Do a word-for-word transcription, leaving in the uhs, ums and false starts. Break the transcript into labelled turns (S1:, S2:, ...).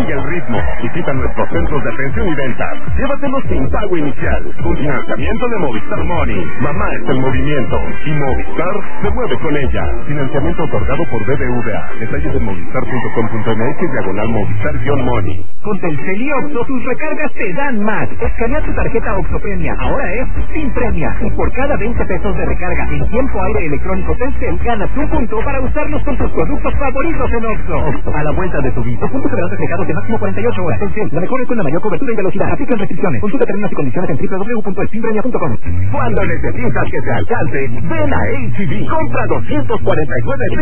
S1: Sigue el ritmo. Visita nuestros centros de atención y ventas. Llévatelo sin pago inicial. Un financiamiento de Movistar Money. Mamá está en movimiento. Y Movistar se mueve con ella. Financiamiento otorgado por B B V A. Detalles en movistar punto com punto m x diagonal Movistar-Money.
S2: Con Telcel y Oxxo, tus recargas te dan más. Escanea tu tarjeta Oxxo Premia. Ahora es sin premia. Y por cada veinte pesos de recarga en tiempo aire electrónico Telcel, ganas un punto para usarlos con tus productos favoritos en Oxxo. Oxxo, a la vuelta de tu vida. Los puntos serán reflejados de máximo cuarenta y ocho horas. Telcel, la mejor es con la mayor cobertura y velocidad. Aplican restricciones. Consulta términos y condiciones en doble u doble u doble u punto extimpremia punto com.
S1: Cuando necesitas que te alcance, ven a H E B. Compra doscientos cuarenta y nueve